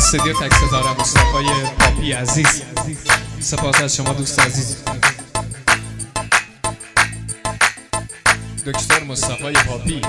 استودیو تک ستاره مصطفی پاپی عزیز، سپاس از شما دوست عزیز دکتر مصطفی پاپی.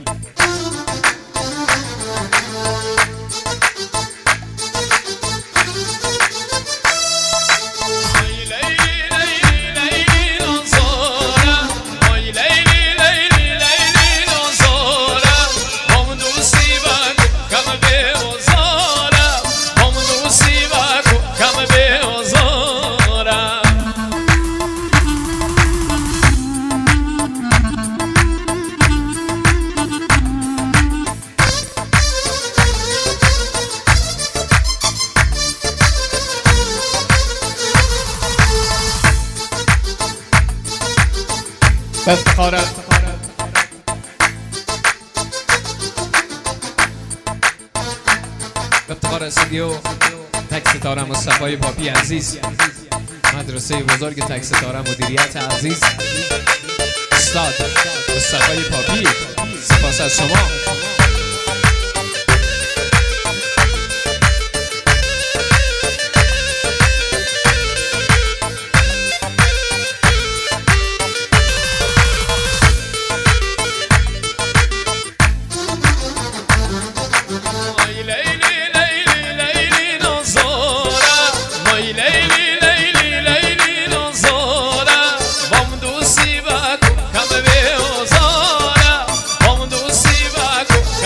افتخار استودیو تک ستاره مصطفی پاپی عزیز، مدرسه بزرگ تک ستاره مدیریت عزیز استاد مصطفی پاپی، سپاس از شما.